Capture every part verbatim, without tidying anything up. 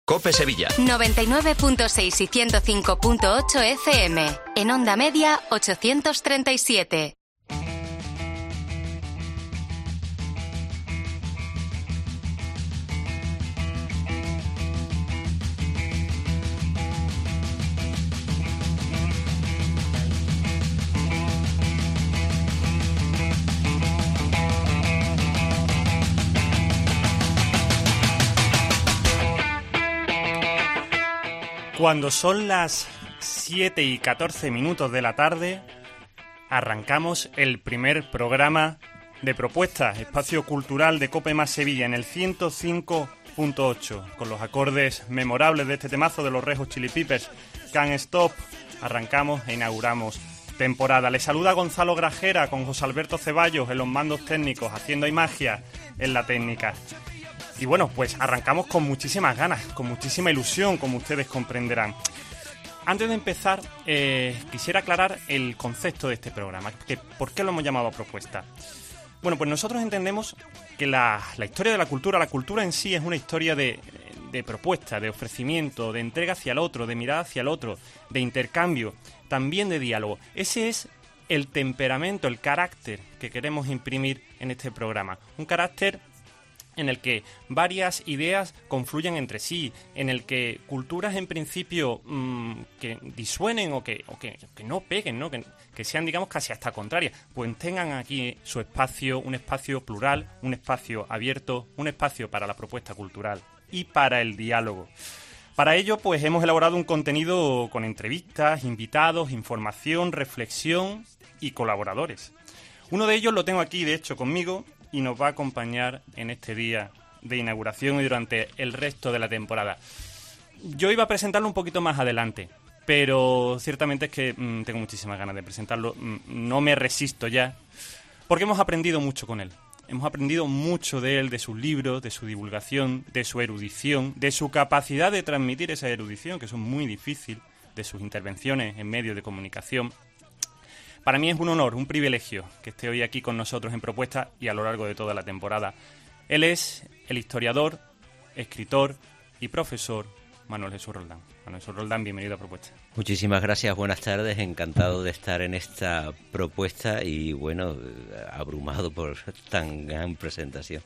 COPE Sevilla. noventa y nueve punto seis y ciento cinco punto ocho F M. En onda media ochocientos treinta y siete. Cuando son las siete y catorce minutos de la tarde, arrancamos el primer programa de propuestas, espacio cultural de COPE más Sevilla en el ciento cinco punto ocho, con los acordes memorables de este temazo de los Red Hot Chili Peppers, Can't Stop. Arrancamos e inauguramos temporada. Les saluda Gonzalo Grajera con José Alberto Ceballos en los mandos técnicos, haciendo ahí magia en la técnica. Y bueno, pues arrancamos con muchísimas ganas, con muchísima ilusión, como ustedes comprenderán. Antes de empezar, eh, quisiera aclarar el concepto de este programa, que ¿por qué lo hemos llamado propuesta? Bueno, pues nosotros entendemos que la, la historia de la cultura, la cultura en sí es una historia de, de propuesta, de ofrecimiento, de entrega hacia el otro, de mirada hacia el otro, de intercambio, también de diálogo. Ese es el temperamento, el carácter que queremos imprimir en este programa. Un carácter en el que varias ideas confluyen entre sí, en el que culturas en principio mmm, que disuenen o que, o que, que no peguen, ¿no? Que, que sean, digamos, casi hasta contrarias, pues tengan aquí su espacio, un espacio plural, un espacio abierto, un espacio para la propuesta cultural y para el diálogo. Para ello, pues hemos elaborado un contenido con entrevistas, invitados, información, reflexión y colaboradores. Uno de ellos lo tengo aquí, de hecho, conmigo, y nos va a acompañar en este día de inauguración y durante el resto de la temporada. Yo iba a presentarlo un poquito más adelante, pero ciertamente es que mmm, tengo muchísimas ganas de presentarlo. Mm, no me resisto ya, porque hemos aprendido mucho con él. Hemos aprendido mucho de él, de sus libros, de su divulgación, de su erudición, de su capacidad de transmitir esa erudición, que es muy difícil, de sus intervenciones en medios de comunicación. Para mí es un honor, un privilegio que esté hoy aquí con nosotros en Propuesta y a lo largo de toda la temporada. Él es el historiador, escritor y profesor Manuel Jesús Roldán. Manuel Jesús Roldán, bienvenido a Propuesta. Muchísimas gracias, buenas tardes, encantado de estar en esta propuesta y bueno, abrumado por tan gran presentación.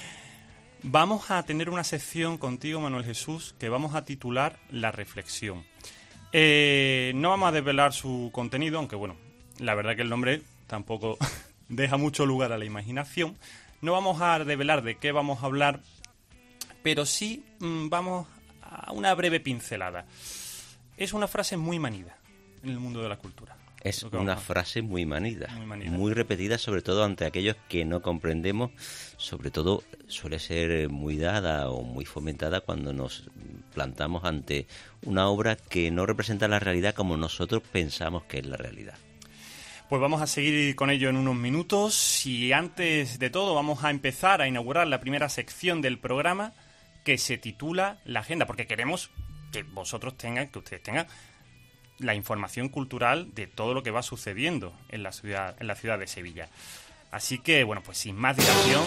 Vamos a tener una sección contigo, Manuel Jesús, que vamos a titular La Reflexión. Eh, no vamos a desvelar su contenido, aunque bueno, la verdad que el nombre tampoco deja mucho lugar a la imaginación. No vamos a develar de qué vamos a hablar, pero sí mmm, vamos a una breve pincelada. Es una frase muy manida en el mundo de la cultura. Es una frase muy manida, muy manida, muy repetida, sobre todo ante aquellos que no comprendemos. Sobre todo suele ser muy dada o muy fomentada cuando nos plantamos ante una obra que no representa la realidad como nosotros pensamos que es la realidad. Pues vamos a seguir con ello en unos minutos y antes de todo vamos a empezar a inaugurar la primera sección del programa que se titula La Agenda, porque queremos que vosotros tengan, que ustedes tengan la información cultural de todo lo que va sucediendo en la ciudad, en la ciudad de Sevilla. Así que, bueno, pues sin más dilación,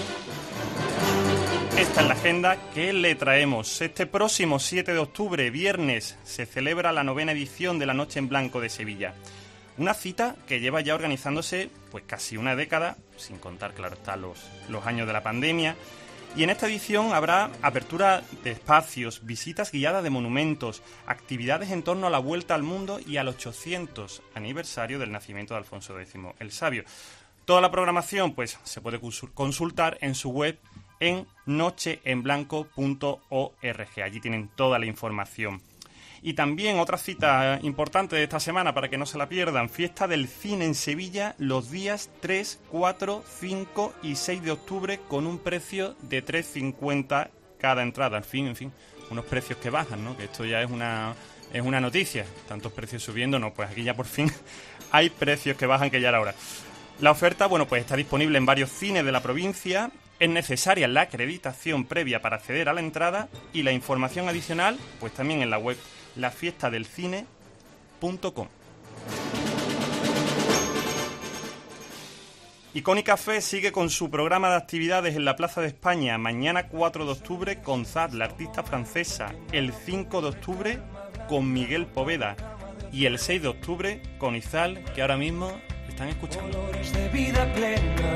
esta es la agenda que le traemos. Este próximo siete de octubre, viernes, se celebra la novena edición de la Noche en Blanco de Sevilla. Una cita que lleva ya organizándose pues casi una década, sin contar, claro está, los, los años de la pandemia. Y en esta edición habrá apertura de espacios, visitas guiadas de monumentos, actividades en torno a la vuelta al mundo y al ochocientos aniversario del nacimiento de Alfonso décimo el Sabio. Toda la programación pues se puede consultar en su web en noche en blanco punto org. Allí tienen toda la información. Y también otra cita importante de esta semana para que no se la pierdan, fiesta del cine en Sevilla los días tres, cuatro, cinco y seis de octubre con un precio de tres cincuenta cada entrada. En fin, en fin, unos precios que bajan, ¿no? Que esto ya es una, es una noticia. Tantos precios subiendo, no, pues aquí ya por fin hay precios que bajan, que ya era hora. La oferta, bueno, pues está disponible en varios cines de la provincia. Es necesaria la acreditación previa para acceder a la entrada y la información adicional, pues también en la web la fiesta del cine punto com. Y Coni Café sigue con su programa de actividades en la Plaza de España. Mañana cuatro de octubre con Zad, la artista francesa. El cinco de octubre con Miguel Poveda. Y el seis de octubre con Izal, que ahora mismo están escuchando. Colores de vida plena,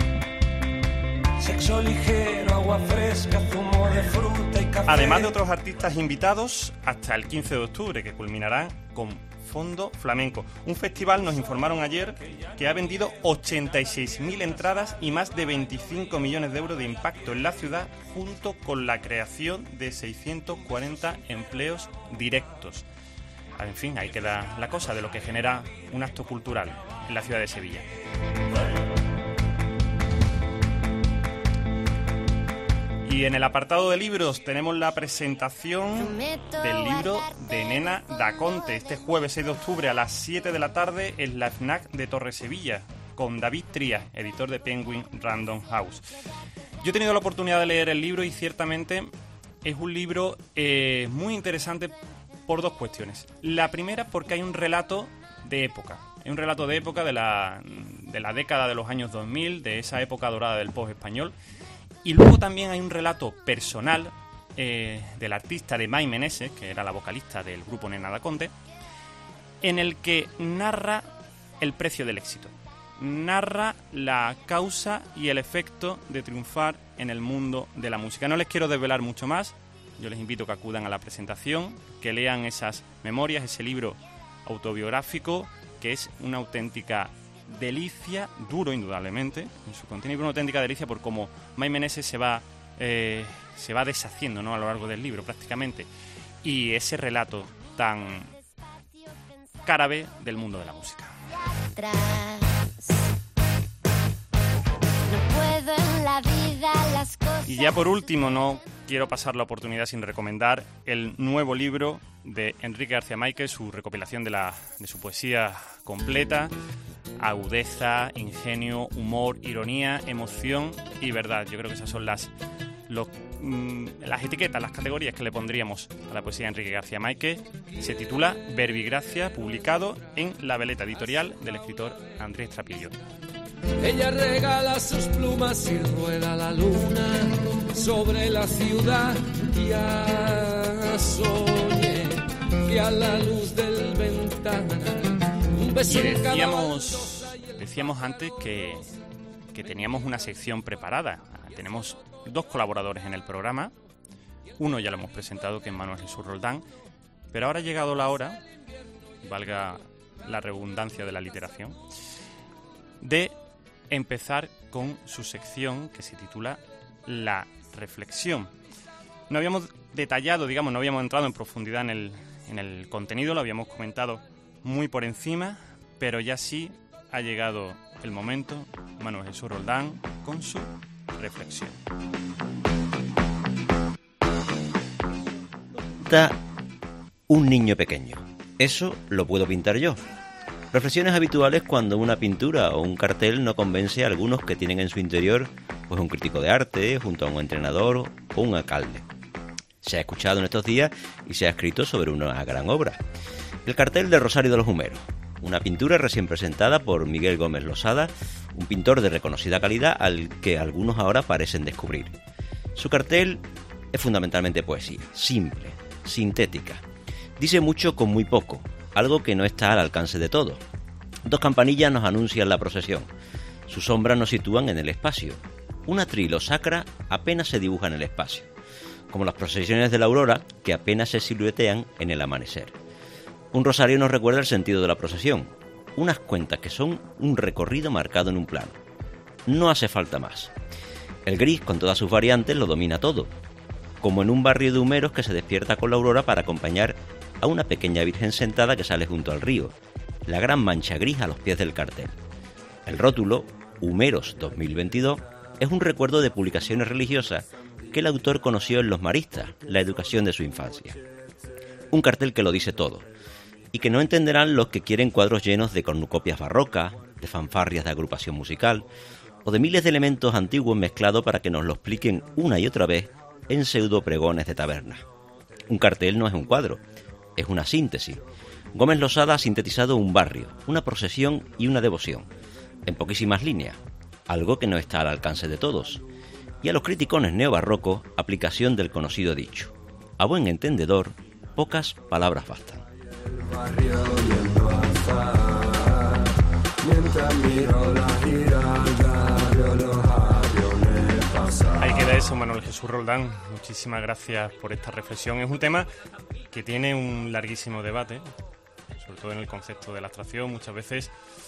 sexo ligero, agua fresca, zumo de fruta y café. Además de otros artistas invitados, hasta el quince de octubre, que culminará con Fondo Flamenco. Un festival, nos informaron ayer, que ha vendido ochenta y seis mil entradas y más de veinticinco millones de euros de impacto en la ciudad, junto con la creación de seiscientos cuarenta empleos directos. En fin, ahí queda la cosa de lo que genera un acto cultural en la ciudad de Sevilla. Y en el apartado de libros tenemos la presentación del libro de Nena Da Conte, este jueves seis de octubre a las siete de la tarde en la FNAC de Torre Sevilla, con David Trías, editor de Penguin Random House. Yo he tenido la oportunidad de leer el libro y ciertamente es un libro eh, muy interesante por dos cuestiones. La primera, porque hay un relato de época. Hay un relato de época de la, de la década de los años dos mil, de esa época dorada del pop español. Y luego también hay un relato personal eh, del artista de Mai Meneses, que era la vocalista del grupo Nena Da Conte, en el que narra el precio del éxito. Narra la causa y el efecto de triunfar en el mundo de la música. No les quiero desvelar mucho más. Yo les invito a que acudan a la presentación, que lean esas memorias, ese libro autobiográfico, que es una auténtica delicia, duro indudablemente en su contenido, pero una auténtica delicia por cómo Mai Meneses se va eh, se va deshaciendo, ¿no?, a lo largo del libro prácticamente, y ese relato tan carabe del mundo de la música. Y ya por último, no quiero pasar la oportunidad sin recomendar el nuevo libro de Enrique García Máquez, su recopilación de, la, de su poesía completa. Agudeza, ingenio, humor, ironía, emoción y verdad. Yo creo que esas son las, los, mmm, las etiquetas, las categorías que le pondríamos a la poesía de Enrique García Máquez. Se titula Verbigracia, publicado en La Veleta, editorial del escritor Andrés Trapillo. Ella regala sus plumas y rueda la luna sobre la ciudad. Ya soñé que a la luz del ventanal un beso y decíamos, decíamos antes que, que teníamos una sección preparada. Tenemos dos colaboradores en el programa. Uno ya lo hemos presentado, que es Manuel Jesús Roldán. Pero ahora ha llegado la hora, valga la redundancia de la literación, de empezar con su sección que se titula La Reflexión. No habíamos detallado, digamos, no habíamos entrado en profundidad en el, en el contenido, lo habíamos comentado muy por encima, pero ya sí ha llegado el momento. Manuel Jesús Roldán con su reflexión. Da un niño pequeño. Eso lo puedo pintar yo. Reflexiones habituales cuando una pintura o un cartel no convence a algunos que tienen en su interior pues un crítico de arte, junto a un entrenador o un alcalde. Se ha escuchado en estos días y se ha escrito sobre una gran obra. El cartel de Rosario de los Humeros, una pintura recién presentada por Miguel Gómez Losada, un pintor de reconocida calidad al que algunos ahora parecen descubrir. Su cartel es fundamentalmente poesía, simple, sintética. Dice mucho con muy poco, algo que no está al alcance de todos. Dos campanillas nos anuncian la procesión. Sus sombras nos sitúan en el espacio. Una trilo sacra apenas se dibuja en el espacio, como las procesiones de la aurora que apenas se siluetean en el amanecer. Un rosario nos recuerda el sentido de la procesión, unas cuentas que son un recorrido marcado en un plano. No hace falta más. El gris, con todas sus variantes, lo domina todo, como en un barrio de humeros que se despierta con la aurora para acompañar a una pequeña virgen sentada que sale junto al río, la gran mancha gris a los pies del cartel. El rótulo, Humeros dos mil veintidós, es un recuerdo de publicaciones religiosas que el autor conoció en Los Maristas, la educación de su infancia. Un cartel que lo dice todo, y que no entenderán los que quieren cuadros llenos de cornucopias barrocas, de fanfarrias de agrupación musical, o de miles de elementos antiguos mezclados para que nos lo expliquen una y otra vez en pseudo pregones de taberna. Un cartel no es un cuadro, es una síntesis. Gómez Losada ha sintetizado un barrio, una procesión y una devoción, en poquísimas líneas, algo que no está al alcance de todos. Y a los criticones neobarrocos, aplicación del conocido dicho: a buen entendedor, pocas palabras bastan. Ahí queda eso, Manuel Jesús Roldán. Muchísimas gracias por esta reflexión. Es un tema que tiene un larguísimo debate, sobre todo en el concepto de la abstracción. Muchas veces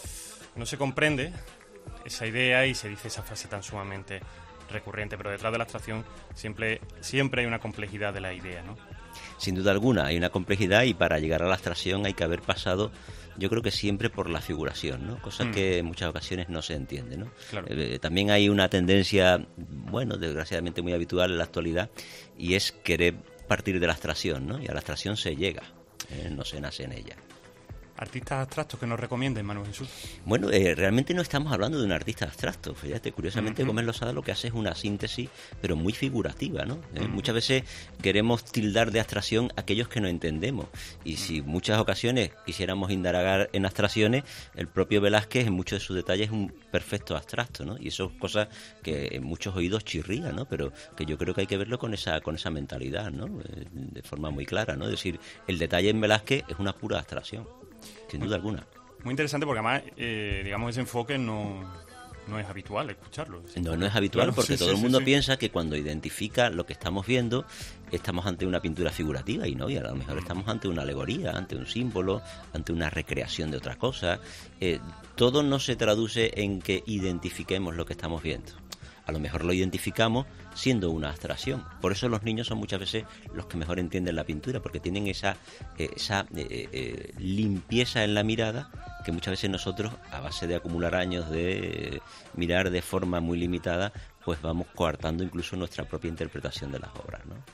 no se comprende esa idea y se dice esa frase tan sumamente recurrente, pero detrás de la abstracción siempre, siempre hay una complejidad de la idea, ¿no? Sin duda alguna, hay una complejidad, y para llegar a la abstracción hay que haber pasado, yo creo que siempre por la figuración, ¿no? Cosa mm. que en muchas ocasiones no se entiende, ¿no? Claro. Eh, también hay una tendencia, bueno, desgraciadamente muy habitual en la actualidad, y es querer partir de la abstracción, ¿no? Y a la abstracción se llega, eh, no se nace en ella. ¿Artistas abstractos que nos recomienden, Manuel Jesús? Bueno, eh, realmente no estamos hablando de un artista abstracto. Fíjate, curiosamente, uh-huh. Gómez Losada lo que hace es una síntesis, pero muy figurativa, ¿no? Eh, uh-huh. Muchas veces queremos tildar de abstracción a aquellos que no entendemos. Y si en muchas ocasiones quisiéramos indagar en abstracciones, el propio Velázquez, en muchos de sus detalles, es un perfecto abstracto, ¿no? Y eso es cosas que en muchos oídos chirrían, ¿no? Pero que yo creo que hay que verlo con esa, con esa mentalidad, ¿no? Eh, de forma muy clara, ¿no? Es decir, el detalle en Velázquez es una pura abstracción. Sin duda alguna. Muy interesante porque además, eh, digamos, ese enfoque no, no es habitual escucharlo. No, no es habitual, claro, porque sí, todo sí, el mundo sí, piensa sí. que cuando identifica lo que estamos viendo, estamos ante una pintura figurativa, y no, y a lo mejor estamos ante una alegoría, ante un símbolo, ante una recreación de otra cosa. Eh, todo no se traduce en que identifiquemos lo que estamos viendo. A lo mejor lo identificamos siendo una abstracción. Por eso los niños son muchas veces los que mejor entienden la pintura, porque tienen esa, eh, esa eh, eh, limpieza en la mirada que muchas veces nosotros, a base de acumular años de eh, mirar de forma muy limitada, pues vamos coartando incluso nuestra propia interpretación de las obras, ¿no?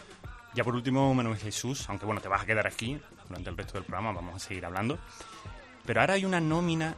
Ya por último, Manuel Jesús, aunque bueno, te vas a quedar aquí durante el resto del programa, vamos a seguir hablando, pero ahora hay una nómina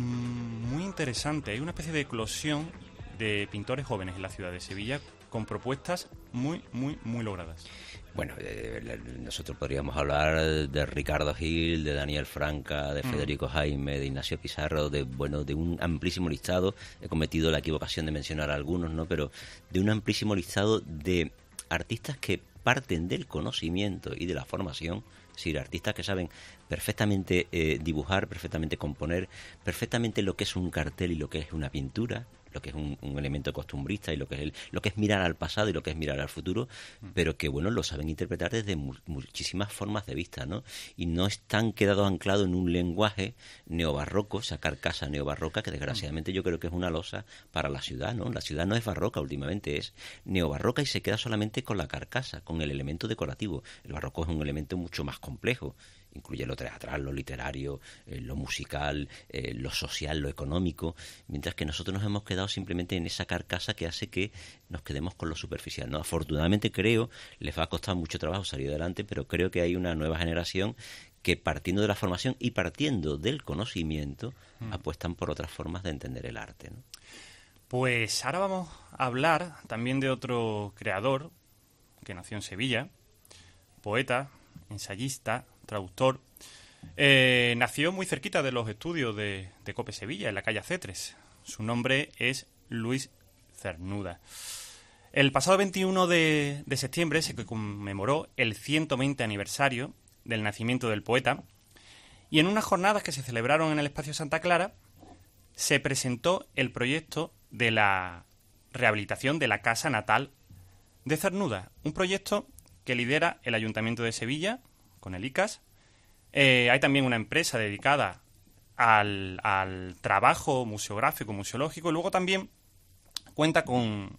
mmm, muy interesante, hay una especie de eclosión de pintores jóvenes en la ciudad de Sevilla con propuestas muy, muy, muy logradas. Bueno, eh, nosotros podríamos hablar de Ricardo Gil, de Daniel Franca, de Federico mm. Jaime, de Ignacio Pizarro, de bueno, de un amplísimo listado. He cometido la equivocación de mencionar a algunos, ¿no? Pero de un amplísimo listado de artistas que parten del conocimiento y de la formación. Es decir, artistas que saben perfectamente eh, dibujar, perfectamente componer, perfectamente lo que es un cartel y lo que es una pintura, lo que es un, un elemento costumbrista y lo que es el, lo que es mirar al pasado y lo que es mirar al futuro, pero que bueno, lo saben interpretar desde mu- muchísimas formas de vista, ¿no? Y no están quedados anclados en un lenguaje neobarroco, esa carcasa neobarroca que desgraciadamente yo creo que es una losa para la ciudad, ¿no? La ciudad no es barroca últimamente, es neobarroca y se queda solamente con la carcasa, con el elemento decorativo. El barroco es un elemento mucho más complejo. Incluye lo teatral, lo literario, eh, lo musical, eh, lo social, lo económico, mientras que nosotros nos hemos quedado simplemente en esa carcasa que hace que nos quedemos con lo superficial, ¿no? Afortunadamente creo, les va a costar mucho trabajo salir adelante, pero creo que hay una nueva generación que partiendo de la formación y partiendo del conocimiento mm. apuestan por otras formas de entender el arte, ¿no? Pues ahora vamos a hablar también de otro creador que nació en Sevilla, poeta, ensayista, traductor. Eh, nació muy cerquita de los estudios de, de COPE Sevilla, en la calle Cetres. Su nombre es Luis Cernuda. El pasado veintiuno de, de septiembre se conmemoró el ciento veinte aniversario del nacimiento del poeta, y en unas jornadas que se celebraron en el Espacio Santa Clara se presentó el proyecto de la rehabilitación de la casa natal de Cernuda, un proyecto que lidera el Ayuntamiento de Sevilla con el I C A S. Eh, hay también una empresa dedicada al, al trabajo museográfico, museológico, y luego también cuenta con,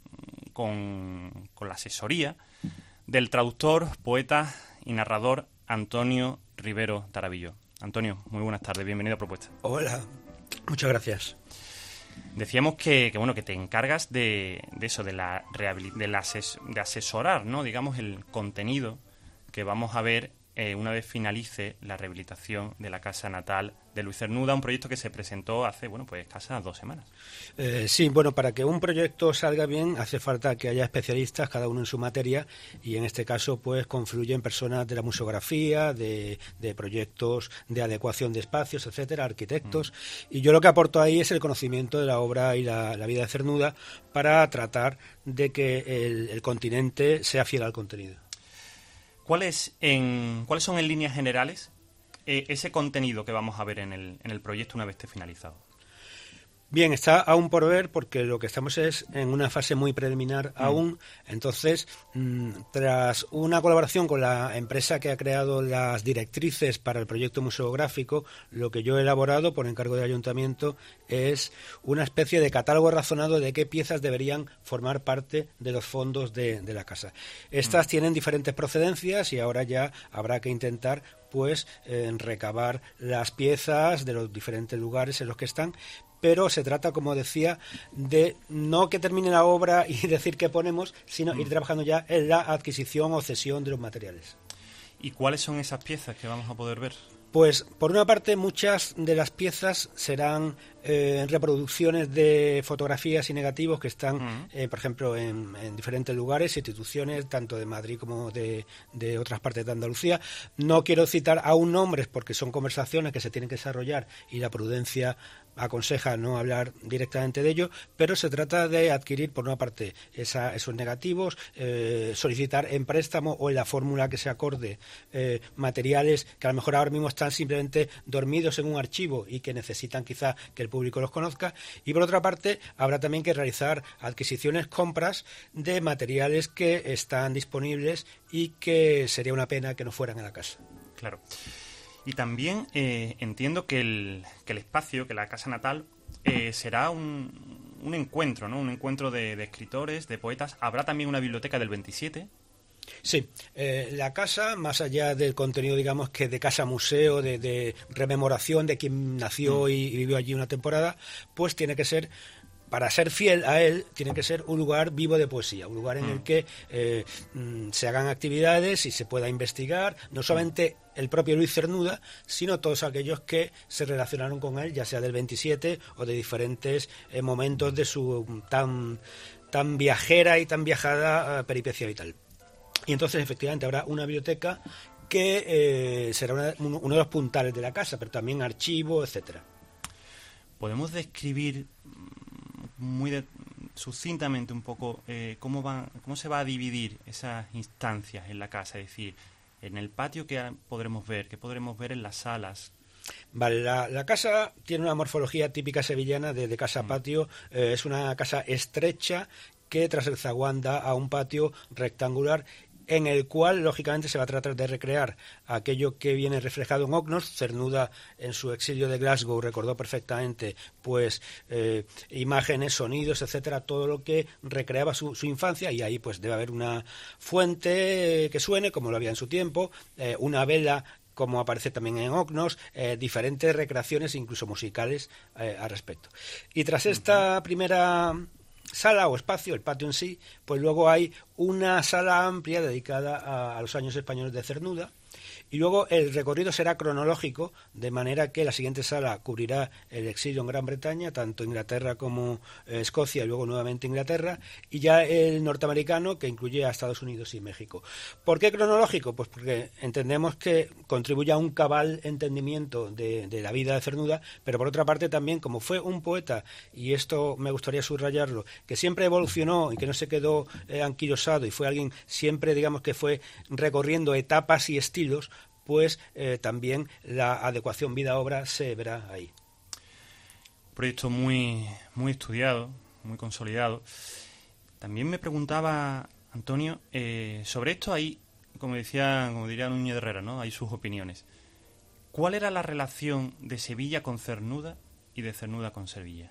con, con la asesoría del traductor, poeta y narrador Antonio Rivero Tarabillo. Antonio, muy buenas tardes, bienvenido a Propuesta. Hola, muchas gracias. Decíamos que, que bueno que te encargas de, de eso, de la, rehabil- de, la ases- de asesorar, ¿no? Digamos, el contenido que vamos a ver eh, una vez finalice la rehabilitación de la casa natal de Luis Cernuda, un proyecto que se presentó hace, bueno, pues escasas dos semanas. Eh, sí, bueno, para que un proyecto salga bien hace falta que haya especialistas, cada uno en su materia, y en este caso pues confluyen personas de la museografía, de, de proyectos de adecuación de espacios, etcétera, arquitectos, mm. y yo lo que aporto ahí es el conocimiento de la obra y la, la vida de Cernuda para tratar de que el, el continente sea fiel al contenido. ¿Cuál es en, ¿Cuáles son en líneas generales eh, ese contenido que vamos a ver en el, en el proyecto una vez esté finalizado? Bien, está aún por ver porque lo que estamos es en una fase muy preliminar mm. aún. Entonces, mmm, tras una colaboración con la empresa que ha creado las directrices para el proyecto museográfico, lo que yo he elaborado por encargo del ayuntamiento es una especie de catálogo razonado de qué piezas deberían formar parte de los fondos de, de la casa. Estas mm. tienen diferentes procedencias y ahora ya habrá que intentar pues eh, recabar las piezas de los diferentes lugares en los que están, pero se trata, como decía, de no que termine la obra y decir qué ponemos, sino mm. ir trabajando ya en la adquisición o cesión de los materiales. ¿Y cuáles son esas piezas que vamos a poder ver? Pues, por una parte, muchas de las piezas serán eh, reproducciones de fotografías y negativos que están, uh-huh. eh, por ejemplo, en, en diferentes lugares, instituciones, tanto de Madrid como de, de otras partes de Andalucía. No quiero citar aún nombres porque son conversaciones que se tienen que desarrollar y la prudencia aconseja no hablar directamente de ello, pero se trata de adquirir, por una parte, esa, esos negativos, eh, solicitar en préstamo o en la fórmula que se acorde eh, materiales que a lo mejor ahora mismo están simplemente dormidos en un archivo y que necesitan quizá que el público los conozca, y por otra parte habrá también que realizar adquisiciones, compras de materiales que están disponibles y que sería una pena que no fueran a la casa. Claro. Y también eh, entiendo que el, que el espacio, que la casa natal, eh, será un, un encuentro, ¿no? Un encuentro de, de escritores, de poetas. ¿Habrá también una biblioteca del veintisiete? Sí, eh, la casa, más allá del contenido, digamos, que de casa-museo, de, de rememoración de quien nació mm. y, y vivió allí una temporada, pues tiene que ser... Para ser fiel a él, tiene que ser un lugar vivo de poesía, un lugar en mm. el que eh, se hagan actividades y se pueda investigar, no solamente el propio Luis Cernuda, sino todos aquellos que se relacionaron con él, ya sea del veintisiete o de diferentes eh, momentos de su tan, tan viajera y tan viajada uh, peripecia vital. Y entonces, efectivamente, habrá una biblioteca que eh, será una, uno de los puntales de la casa, pero también archivo, etcétera. ¿Podemos describir muy de, sucintamente un poco eh, cómo van, cómo se va a dividir esas instancias en la casa? Es decir, en el patio, ¿qué podremos ver? ¿Qué podremos ver en las salas? Vale, la, la casa tiene una morfología típica sevillana de, de casa-patio. Mm. Eh, es una casa estrecha que tras el zaguán da a un patio rectangular en el cual, lógicamente, se va a tratar de recrear aquello que viene reflejado en Ognos. Cernuda, en su exilio de Glasgow, recordó perfectamente pues eh, imágenes, sonidos, etcétera, todo lo que recreaba su, su infancia, y ahí pues debe haber una fuente que suene, como lo había en su tiempo, eh, una vela, como aparece también en Ognos, eh, diferentes recreaciones, incluso musicales, eh, al respecto. Y tras esta primera sala o espacio, el patio en sí, pues luego hay una sala amplia dedicada a, a los años españoles de Cernuda, y luego el recorrido será cronológico, de manera que la siguiente sala cubrirá el exilio en Gran Bretaña, tanto Inglaterra como eh, Escocia, y luego nuevamente Inglaterra, y ya el norteamericano, que incluye a Estados Unidos y México. ¿Por qué cronológico? Pues porque entendemos que contribuye a un cabal entendimiento de, de la vida de Cernuda, pero por otra parte también, como fue un poeta, y esto me gustaría subrayarlo, que siempre evolucionó y que no se quedó eh, anquilosado, y fue alguien siempre, digamos, que fue recorriendo etapas y estilos, pues eh, también la adecuación vida-obra se verá ahí. Un proyecto muy, muy estudiado, muy consolidado. También me preguntaba, Antonio, eh, sobre esto hay, como decía, como diría Núñez de Herrera, ¿no? Hay sus opiniones. ¿Cuál era la relación de Sevilla con Cernuda y de Cernuda con Sevilla?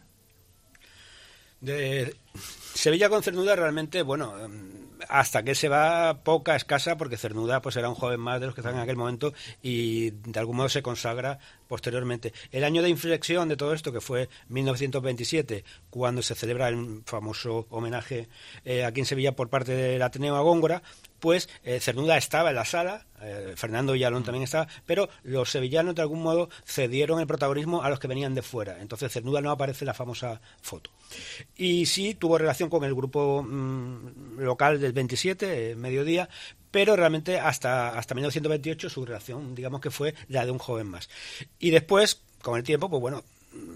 De Sevilla con Cernuda realmente, bueno, hasta que se va poca, escasa, porque Cernuda pues era un joven más de los que estaban en aquel momento y de algún modo se consagra posteriormente. El año de inflexión de todo esto, que fue mil novecientos veintisiete, cuando se celebra el famoso homenaje eh, aquí en Sevilla por parte del Ateneo a Góngora, pues eh, Cernuda estaba en la sala, eh, Fernando Villalón también estaba, pero los sevillanos de algún modo cedieron el protagonismo a los que venían de fuera. Entonces Cernuda no aparece en la famosa foto. Y sí tuvo relación con el grupo mmm, local del veintisiete, eh, Mediodía, pero realmente hasta, hasta mil novecientos veintiocho su relación, digamos que fue la de un joven más. Y después, con el tiempo, pues bueno,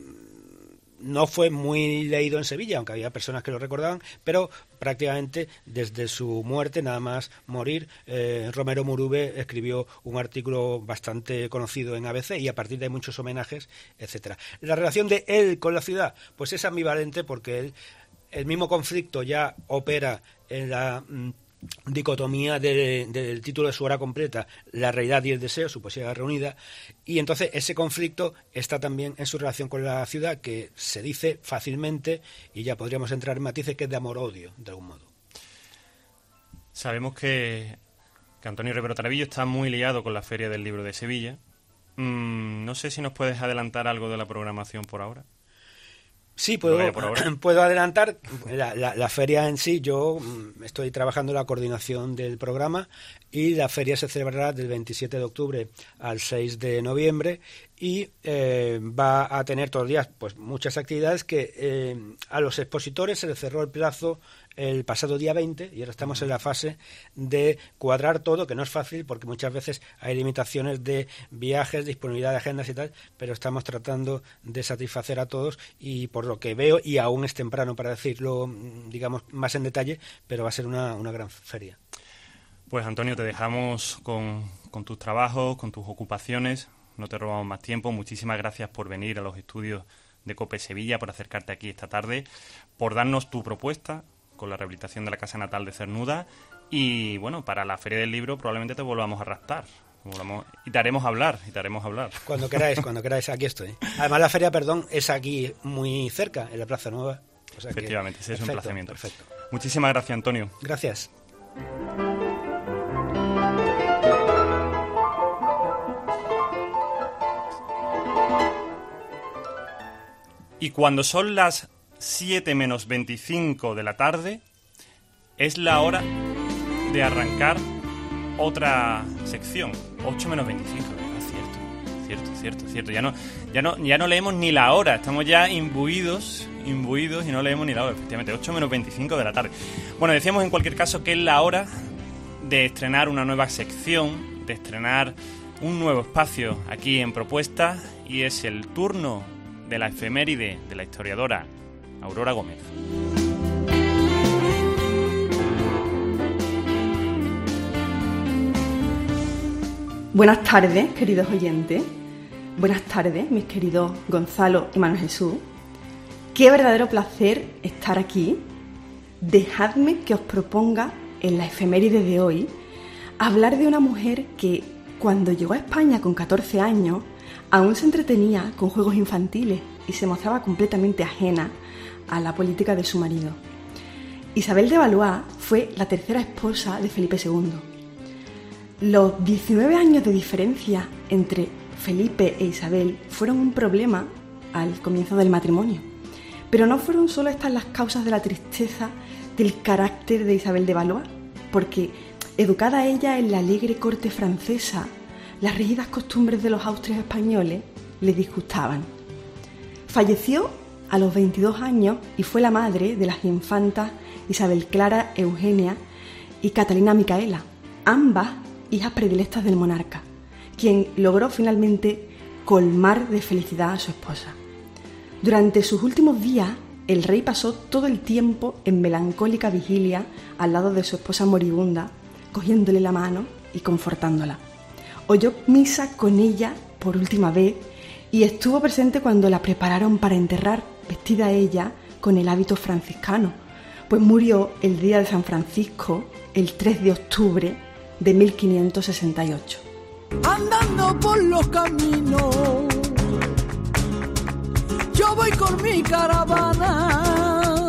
no fue muy leído en Sevilla, aunque había personas que lo recordaban, pero prácticamente desde su muerte, nada más morir, eh, Romero Murube escribió un artículo bastante conocido en A B C y a partir de ahí muchos homenajes, etcétera. La relación de él con la ciudad, pues es ambivalente porque él, el mismo conflicto ya opera en la mm, dicotomía de, de, del título de su obra completa, La realidad y el deseo, su poesía reunida, y entonces ese conflicto está también en su relación con la ciudad, que se dice fácilmente, y ya podríamos entrar en matices, que es de amor-odio, de algún modo. Sabemos que, que Antonio Rivero Tarabillo está muy liado con la Feria del Libro de Sevilla. Mm, no sé si nos puedes adelantar algo de la programación por ahora. Sí, puedo, puedo adelantar la, la, la feria en sí. Yo estoy trabajando en la coordinación del programa y la feria se celebrará del veintisiete de octubre al seis de noviembre y eh, va a tener todos los días pues muchas actividades que eh, a los expositores se les cerró el plazo el pasado día veinte y ahora estamos en la fase de cuadrar todo, que no es fácil porque muchas veces hay limitaciones de viajes, disponibilidad de agendas y tal, pero estamos tratando de satisfacer a todos y por lo que veo, y aún es temprano para decirlo, digamos, más en detalle, pero va a ser una, una gran feria. Pues Antonio, te dejamos con, con tus trabajos, con tus ocupaciones, no te robamos más tiempo. Muchísimas gracias por venir a los estudios de COPE Sevilla, por acercarte aquí esta tarde, por darnos tu propuesta con la rehabilitación de la casa natal de Cernuda y, bueno, para la Feria del Libro probablemente te volvamos a raptar volvamos, y te haremos hablar, y te haremos hablar. Cuando queráis, cuando queráis, aquí estoy. Además la feria, perdón, es aquí muy cerca, en la Plaza Nueva. O sea Efectivamente, que, ese es un emplazamiento. Perfecto. Muchísimas gracias, Antonio. Gracias. Y cuando son las siete menos veinticinco de la tarde, es la hora de arrancar otra sección. ocho menos veinticinco, ¿verdad? Cierto, cierto, cierto, cierto. Ya no, ya no, ya no leemos ni la hora, estamos ya imbuidos, imbuidos y no leemos ni la hora, efectivamente, ocho menos veinticinco de la tarde. Bueno, decíamos en cualquier caso que es la hora de estrenar una nueva sección, de estrenar un nuevo espacio aquí en Propuesta, y es el turno de la efeméride de la historiadora Aurora Gómez. Buenas tardes, queridos oyentes. Buenas tardes, mis queridos Gonzalo y Manuel Jesús. Qué verdadero placer estar aquí. Dejadme que os proponga en la efeméride de hoy hablar de una mujer que, cuando llegó a España con catorce años, aún se entretenía con juegos infantiles y se mostraba completamente ajena a la política de su marido. Isabel de Valois fue la tercera esposa de Felipe segundo. Los diecinueve años de diferencia entre Felipe e Isabel fueron un problema al comienzo del matrimonio, pero no fueron solo estas las causas de la tristeza del carácter de Isabel de Valois, porque, educada ella en la alegre corte francesa, las rígidas costumbres de los austrias españoles le disgustaban. Falleció a los veintidós años y fue la madre de las infantas Isabel Clara Eugenia y Catalina Micaela, ambas hijas predilectas del monarca, quien logró finalmente colmar de felicidad a su esposa. Durante sus últimos días, el rey pasó todo el tiempo en melancólica vigilia al lado de su esposa moribunda, cogiéndole la mano y confortándola. Oyó misa con ella por última vez y estuvo presente cuando la prepararon para enterrar, vestida ella con el hábito franciscano, pues murió el día de San Francisco, el tres de octubre de mil quinientos sesenta y ocho. Andando por los caminos, yo voy con mi caravana,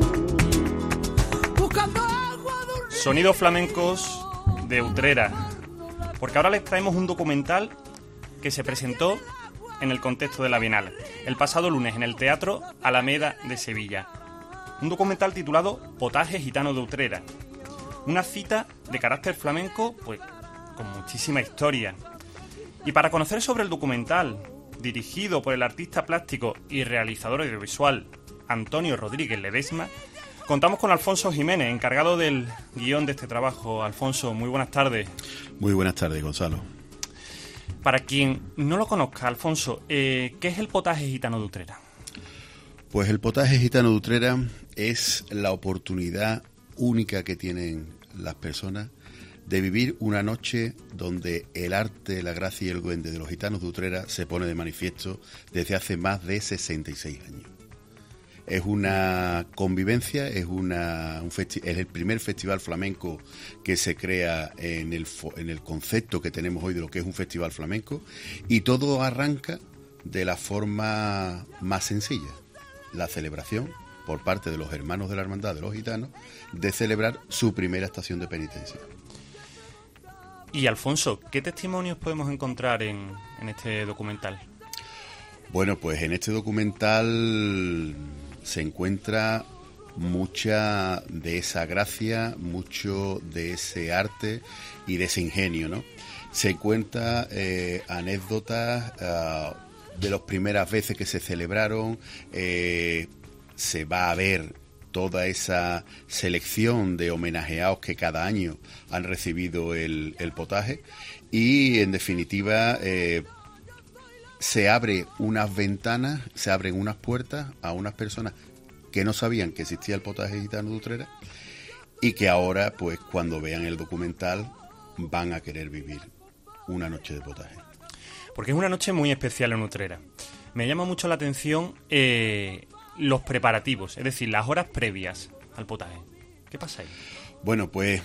buscando agua dulce. Sonidos flamencos de Utrera, porque ahora les traemos un documental que se presentó en el contexto de la Bienal, el pasado lunes en el Teatro Alameda de Sevilla. Un documental titulado Potaje Gitano de Utrera. Una cita de carácter flamenco, pues con muchísima historia. Y para conocer sobre el documental, dirigido por el artista plástico y realizador audiovisual Antonio Rodríguez Ledesma, contamos con Alfonso Jiménez, encargado del guión de este trabajo. Alfonso, muy buenas tardes. Muy buenas tardes, Gonzalo. Para quien no lo conozca, Alfonso, eh, ¿qué es el potaje gitano de Utrera? Pues el potaje gitano de Utrera es la oportunidad única que tienen las personas de vivir una noche donde el arte, la gracia y el duende de los gitanos de Utrera se pone de manifiesto desde hace más de sesenta y seis años. Es una convivencia, es, una, un festi- es el primer festival flamenco que se crea en el, fo- en el concepto que tenemos hoy de lo que es un festival flamenco, y todo arranca de la forma más sencilla, la celebración por parte de los hermanos de la Hermandad de los Gitanos de celebrar su primera estación de penitencia. Y Alfonso, ¿qué testimonios podemos encontrar en, en este documental? Bueno, pues en este documental se encuentra mucha de esa gracia, mucho de ese arte y de ese ingenio, ¿no? Se cuenta eh, anécdotas uh, de las primeras veces que se celebraron, eh, se va a ver toda esa selección de homenajeados que cada año han recibido el, el potaje, y en definitiva eh, se abre unas ventanas, se abren unas puertas a unas personas que no sabían que existía el potaje gitano de Utrera y que ahora, pues cuando vean el documental, van a querer vivir una noche de potaje. Porque es una noche muy especial en Utrera. Me llama mucho la atención eh, los preparativos, es decir, las horas previas al potaje. ¿Qué pasa ahí? Bueno, pues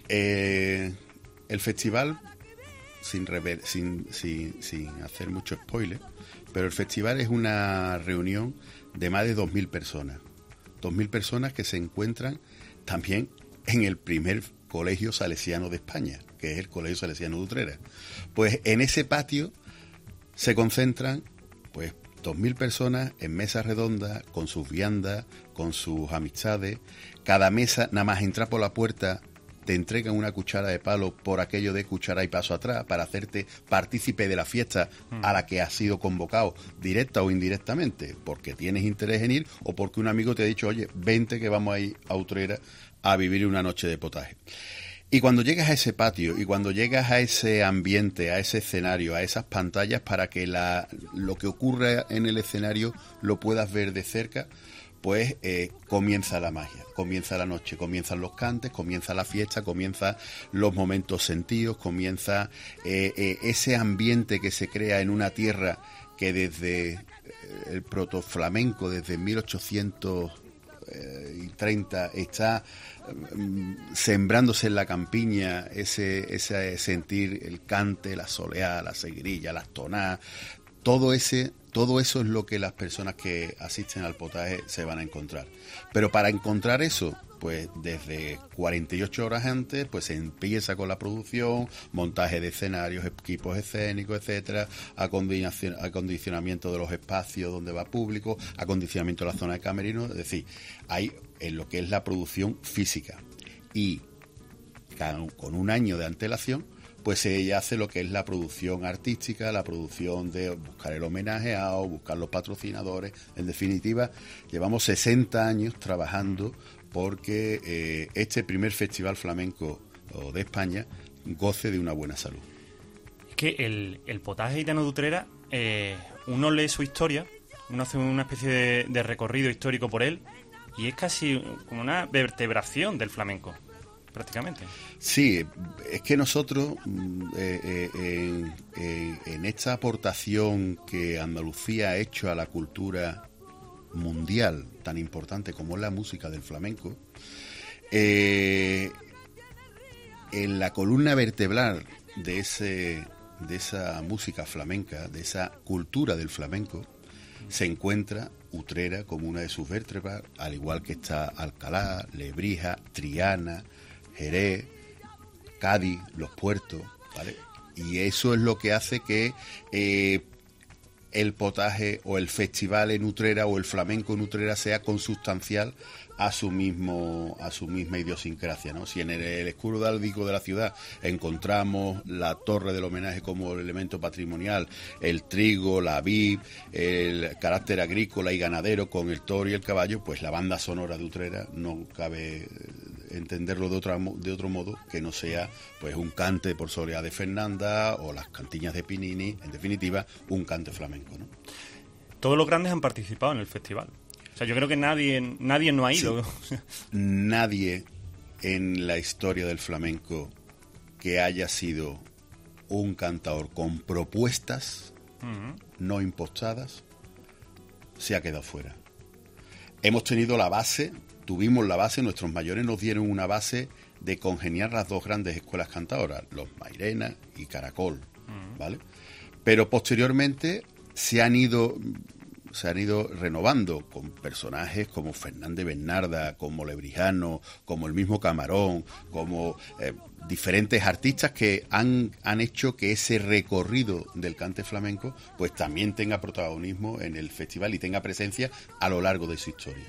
eh, el festival, sin, rever, sin, sin, sin hacer mucho spoiler, pero el festival es una reunión de más de dos mil personas. dos mil personas que se encuentran también en el primer colegio salesiano de España, que es el Colegio Salesiano de Utrera. Pues en ese patio se concentran pues dos mil personas en mesas redondas, con sus viandas, con sus amistades. Cada mesa, nada más entrar por la puerta, te entregan una cuchara de palo por aquello de cuchara y paso atrás para hacerte partícipe de la fiesta a la que has sido convocado, directa o indirectamente, porque tienes interés en ir o porque un amigo te ha dicho, oye, vente que vamos a ir a Utrera a vivir una noche de potaje. Y cuando llegas a ese patio y cuando llegas a ese ambiente, a ese escenario, a esas pantallas, para que la, lo que ocurre en el escenario lo puedas ver de cerca, pues eh, comienza la magia, comienza la noche, comienzan los cantes, comienza la fiesta, comienzan los momentos sentidos, comienza eh, eh, ese ambiente que se crea en una tierra que desde eh, el protoflamenco, desde mil ochocientos treinta, está um, sembrándose en la campiña ese, ese sentir, el cante, la soleá, la seguirilla, las tonadas, todo ese... Todo eso es lo que las personas que asisten al potaje se van a encontrar. Pero para encontrar eso, pues desde cuarenta y ocho horas antes, pues se empieza con la producción, montaje de escenarios, equipos escénicos, etcétera, acondicionamiento de los espacios donde va público, acondicionamiento de la zona de camerino, es decir, hay en lo que es la producción física. Y con un año de antelación, pues ella hace lo que es la producción artística, la producción de buscar el homenajeado, buscar los patrocinadores. En definitiva, llevamos sesenta años trabajando porque eh, este primer festival flamenco de España goce de una buena salud. Es que el, el potaje gitano de Utrera, eh, uno lee su historia, uno hace una especie de, de recorrido histórico por él y es casi como una vertebración del flamenco. Prácticamente. Sí, es que nosotros eh, eh, en, eh, en esta aportación que Andalucía ha hecho a la cultura mundial tan importante como es la música del flamenco, eh, en la columna vertebral de ese de esa música flamenca, de esa cultura del flamenco, se encuentra Utrera como una de sus vértebras, al igual que está Alcalá, Lebrija, Triana, Jerez, Cádiz, los puertos, ¿vale? Y eso es lo que hace que eh, el potaje o el festival en Utrera o el flamenco en Utrera sea consustancial a su mismo a su misma idiosincrasia, ¿no? Si en el, el escudo dáldico de la ciudad encontramos la torre del homenaje como elemento patrimonial, el trigo, la vid, el carácter agrícola y ganadero con el toro y el caballo, pues la banda sonora de Utrera no cabe entenderlo de otra de otro modo que no sea pues un cante por Soleá de Fernanda o las cantiñas de Pinini, en definitiva un cante flamenco, ¿no? Todos los grandes han participado en el festival. O sea, yo creo que nadie nadie no ha ido. Sí. Nadie en la historia del flamenco que haya sido un cantador con propuestas uh-huh. no impostadas se ha quedado fuera. Hemos tenido la base, tuvimos la base, nuestros mayores nos dieron una base de congeniar las dos grandes escuelas cantadoras, los Mairena y Caracol, uh-huh. ¿vale? Pero posteriormente se han ido... se han ido renovando con personajes como Fernández Bernarda, como Lebrijano, como el mismo Camarón, como eh, diferentes artistas que han, han hecho que ese recorrido del cante flamenco pues también tenga protagonismo en el festival y tenga presencia a lo largo de su historia.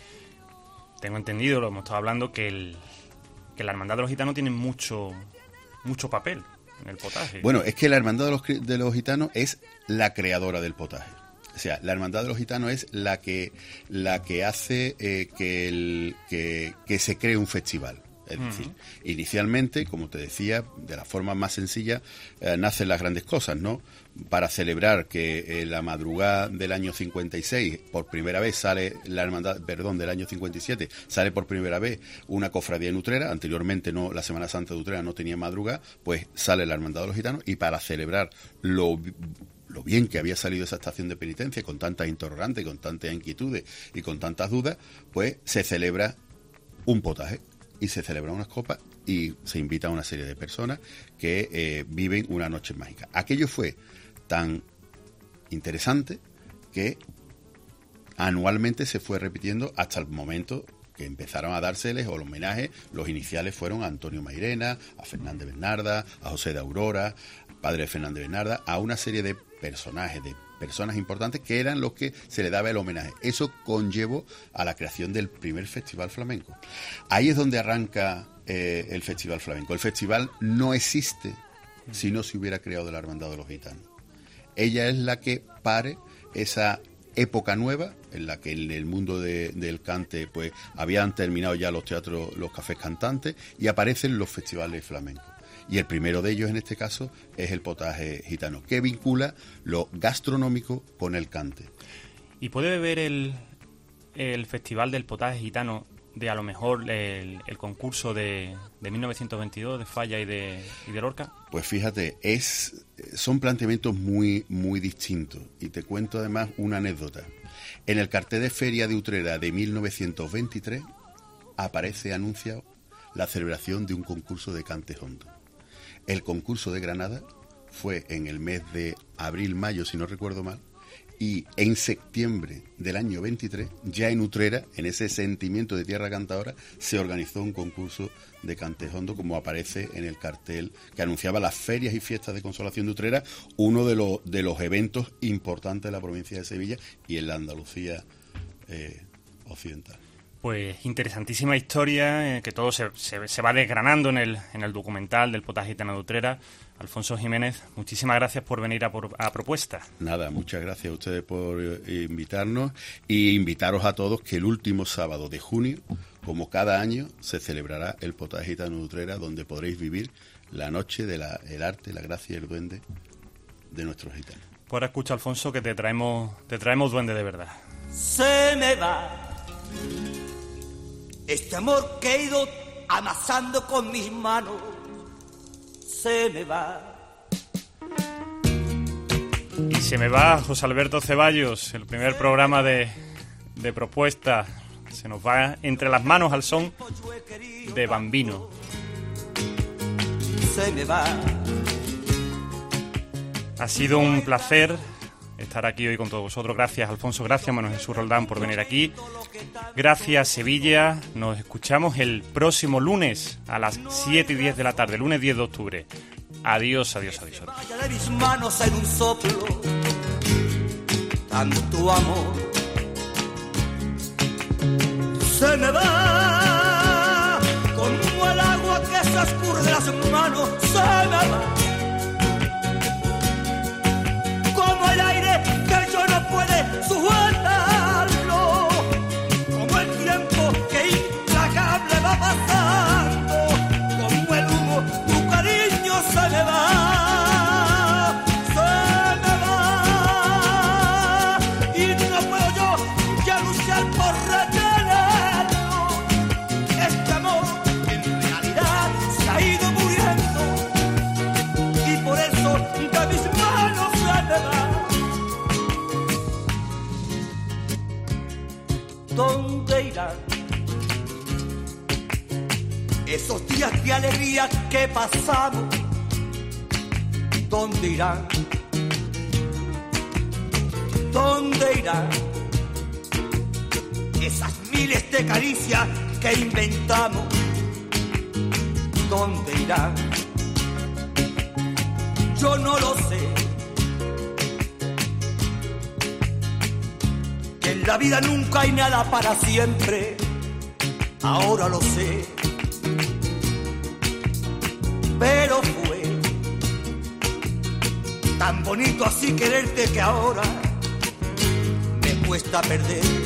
Tengo entendido, lo hemos estado hablando, que, el, que la Hermandad de los Gitanos tiene mucho, mucho papel en el potaje. Bueno, es que la Hermandad de los, de los Gitanos es la creadora del potaje. O sea, la Hermandad de los Gitanos es la que la que hace eh, que, el, que, que se cree un festival. Es decir, uh-huh. inicialmente, como te decía, de la forma más sencilla, eh, nacen las grandes cosas, ¿no? Para celebrar que eh, la madrugada del año cincuenta y seis, por primera vez sale la hermandad, perdón, del año cincuenta y siete, sale por primera vez una cofradía en Utrera. Anteriormente no, la Semana Santa de Utrera no tenía madrugada, pues sale la Hermandad de los Gitanos y para celebrar lo lo bien que había salido esa estación de penitencia con tantas interrogantes, con tantas inquietudes y con tantas dudas, pues se celebra un potaje y se celebran unas copas y se invita a una serie de personas que eh, viven una noche mágica. Aquello fue tan interesante que anualmente se fue repitiendo hasta el momento que empezaron a dárseles o los homenajes. Los iniciales fueron a Antonio Mairena, a Fernández Bernarda, a José de Aurora, padre de Fernández Bernarda, a una serie de personajes, de personas importantes que eran los que se le daba el homenaje. Eso conllevó a la creación del primer festival flamenco. Ahí es donde arranca eh, el festival flamenco. El festival no existe si no se hubiera creado la Hermandad de los Gitanos. Ella es la que pare esa época nueva en la que en el mundo de, del cante pues habían terminado ya los teatros, los cafés cantantes y aparecen los festivales flamencos. Y el primero de ellos, en este caso, es el potaje gitano, que vincula lo gastronómico con el cante. ¿Y puede beber el, el Festival del Potaje Gitano de, a lo mejor, el, el concurso de, de mil novecientos veintidós, de Falla y de, y de Lorca? Pues fíjate, es son planteamientos muy, muy distintos. Y te cuento, además, una anécdota. En el cartel de Feria de Utrera de mil novecientos veintitrés aparece anunciado la celebración de un concurso de cante hondo. El concurso de Granada fue en el mes de abril-mayo, si no recuerdo mal, y en septiembre del año veintitrés, ya en Utrera, en ese sentimiento de tierra cantadora, se organizó un concurso de cante hondo, como aparece en el cartel que anunciaba las ferias y fiestas de consolación de Utrera, uno de los, de los eventos importantes de la provincia de Sevilla y en la Andalucía eh, occidental. Pues interesantísima historia, eh, que todo se, se, se va desgranando en el, en el documental del Potaje Gitano de Utrera. Alfonso Jiménez, muchísimas gracias por venir a, por, a Propuesta. Nada, muchas gracias a ustedes por eh, invitarnos y invitaros a todos que el último sábado de junio, como cada año, se celebrará el Potaje Gitano de Utrera, donde podréis vivir la noche del de arte, la gracia y el duende de nuestros gitanos. Pues ahora escucha, Alfonso, que te traemos, te traemos duende de verdad. Se me va este amor que he ido amasando con mis manos, se me va. Y se me va José Alberto Ceballos, el primer programa de, de Propuesta. Se nos va entre las manos al son de Bambino. Se me va. Ha sido un placer estar aquí hoy con todos vosotros. Gracias, Alfonso, gracias, Manuel Jesús Roldán, por venir aquí. Gracias, Sevilla. Nos escuchamos el próximo lunes a las siete y diez de la tarde, lunes diez de octubre. Adiós, adiós, adiós. adiós. tanto amor se me va, como el agua que se escurre de las manos, se me va, como el aire que yo no puede sujetarlo, como el tiempo que implacable va pasando, como el humo, tu cariño se me va. ¿Dónde irán esos días de alegría que pasamos? ¿Dónde irán? ¿Dónde irán esas miles de caricias que inventamos? ¿Dónde irán? Yo no lo sé. En la vida nunca hay nada para siempre, ahora lo sé. Pero fue tan bonito así quererte que ahora me cuesta perder.